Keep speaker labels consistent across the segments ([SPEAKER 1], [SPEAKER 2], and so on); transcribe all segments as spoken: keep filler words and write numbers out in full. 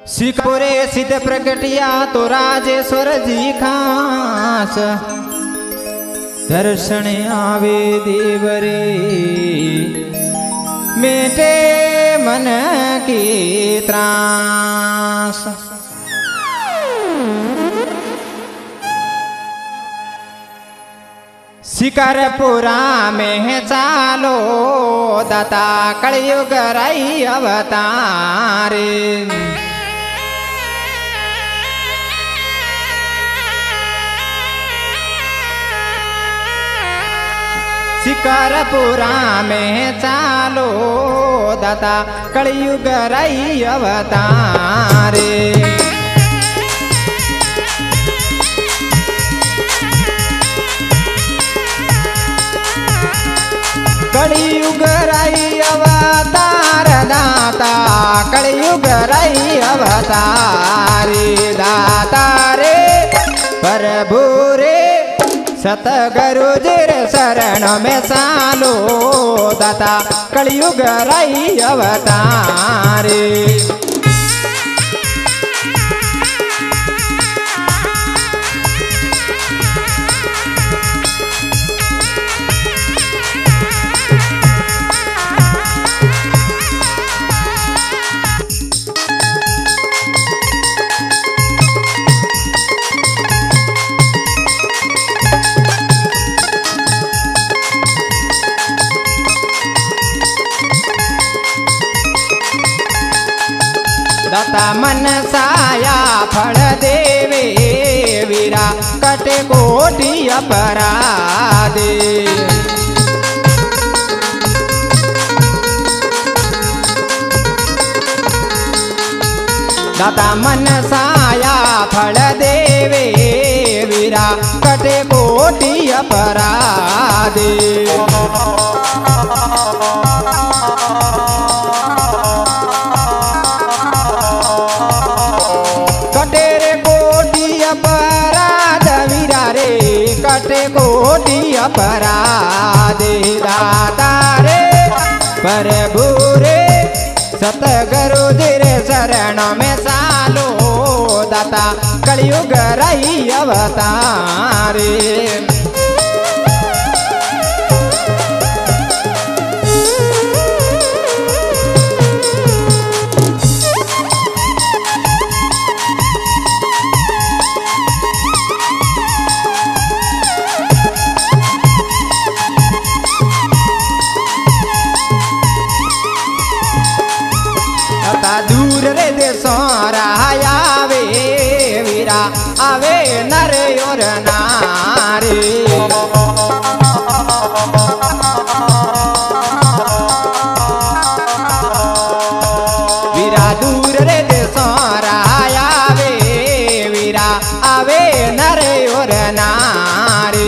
[SPEAKER 1] सिकपुरे सिद्ध प्रकटिया तो राजेश्वर जी खास दर्शन आवे देवरे मेटे मन की त्रास। शिकारपुरा में चालो दाता कलयुग रही अवतारे। शिकारपुरा में चालो दाता कलयुग रही अवतारे। कलयुग रही अवतार दाता कलयुग रही अवतारी दाता रे प्रभु रे सतगुरु जिर शरण में सालो दाता कलयुग रही अवतारी। दाता मन साया फल देवे वीरा कटे कोटि अपराधे। दाता मन साया फल देवे वीरा कटे कोटि अपराधे। कटे कोटि अपराधे दाता रे प्रभु रे सतगुरु जिर शरण में सालो दाता कलयुग रही अवतारे। दूर रे देशोरा आवे वीरा आवे नर और नारी। वीरा दूर रे देशोरा आवे वीरा आवे नर और नारी।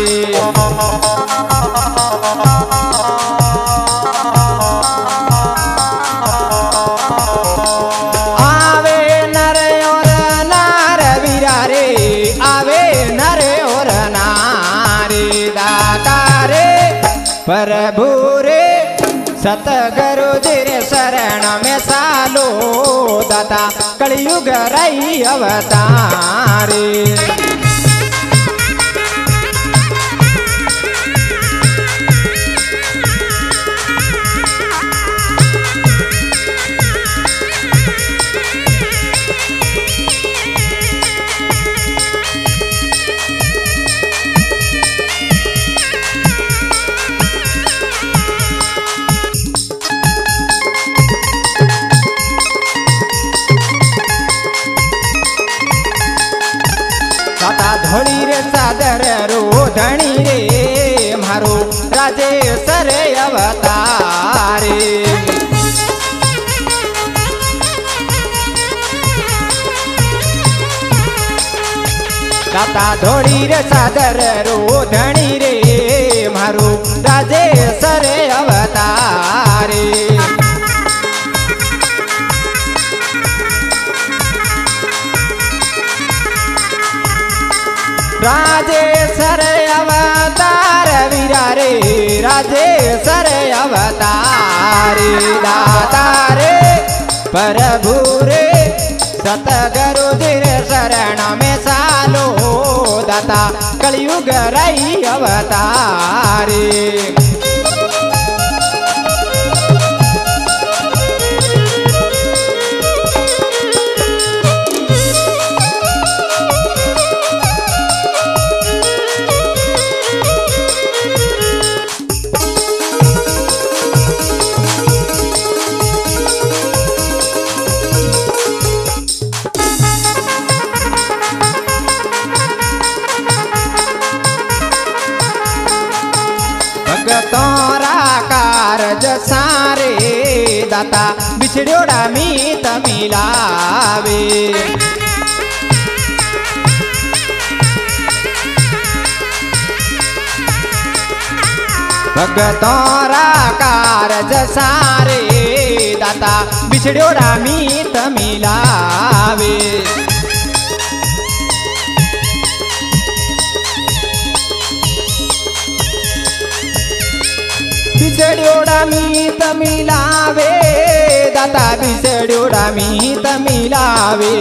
[SPEAKER 1] प्रभु रे सतगुरु जिर शरण में सालो दाता कलयुग रही अवतारी। दाता धोली रे सादर रो धनी रे मारो राजेश्वर अवतारे। दाता धोली रे सादर रो धनी रे मारो राजेश्वर अवतारे। राजेश्वर अवतार वीरा रे राजेश्वर अवतारी दाता रे प्रभु रे सतगुरु जी रे शरण में सालो दाता कलयुग रही अवतारी। भगतोरा कारज सारे दाता बिछड़ोड़ा मीत मिलावे। भगतोरा कारज सारे दाता बिछड़ोड़ा मीत मिलावे। बिछड़ोड़ा मीत मिलावे दाता बिछड़ोड़ा मीत मिलावे।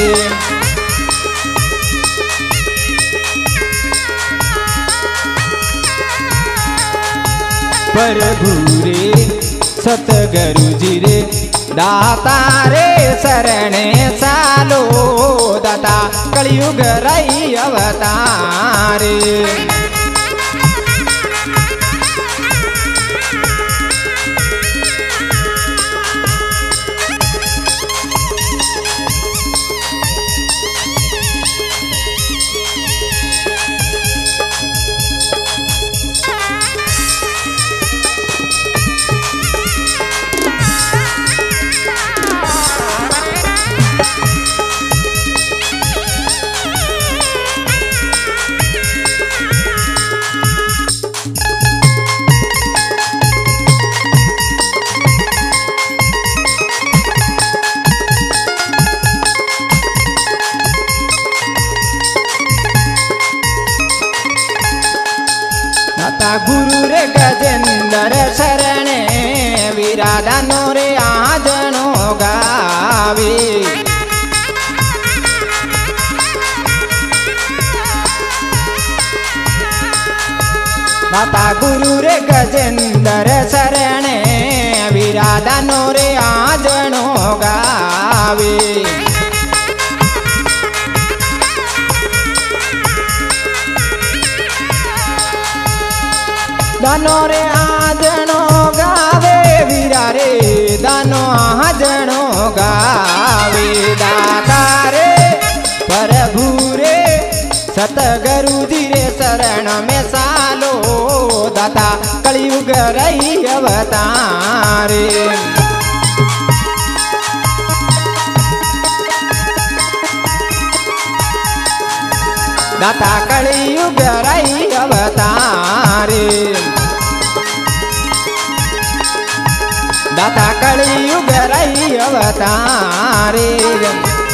[SPEAKER 1] प्रभु रे सतगुरु जी रे दाता रे शरणे सालो दाता कलयुग रही अवतारे। गुरु रे गजेंद्र शरणे विरादानो रे आजनो गावे। दाता गुरु रे गजेंद्र शरणे विरादानो रे आजनो गावे। दानो रे आजनो गावे वीरा रे दानो आजनो गावे। दाता रे प्रभु रे सतगुरु जी रे शरण में सालो दाता कलयुग रही अवतारे। दाता कलयुग रही अवतारे। दाता कलयुग रही अवतारे।